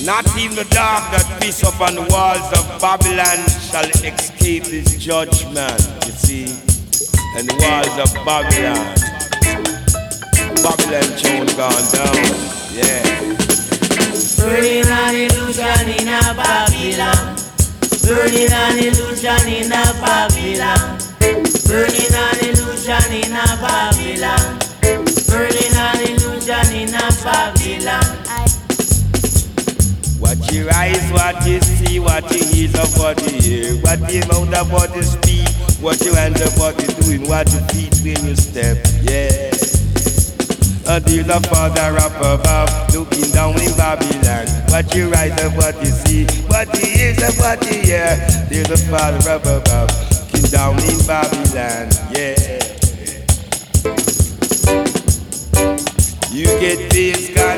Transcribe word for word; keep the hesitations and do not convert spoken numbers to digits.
Not even the dog that piss up on the walls of Babylon shall escape his judgment, you see. And the walls of Babylon, Babylon tune gone down, yeah. Burning an illusion in a Babylon. Burning an illusion in a Babylon. Burning an illusion in a Babylon. Burning an illusion in a Babylon. What you eyes, what you see, what you hear, of what you hear, what you mouth of what you speak, what you hands of what you doing, what you feet when you step, yeah. And there's a father up above, looking down in Babylon. What you rise of what you see, what you hear of what you hear. There's a father up above, looking down in Babylon, yeah. You get this kind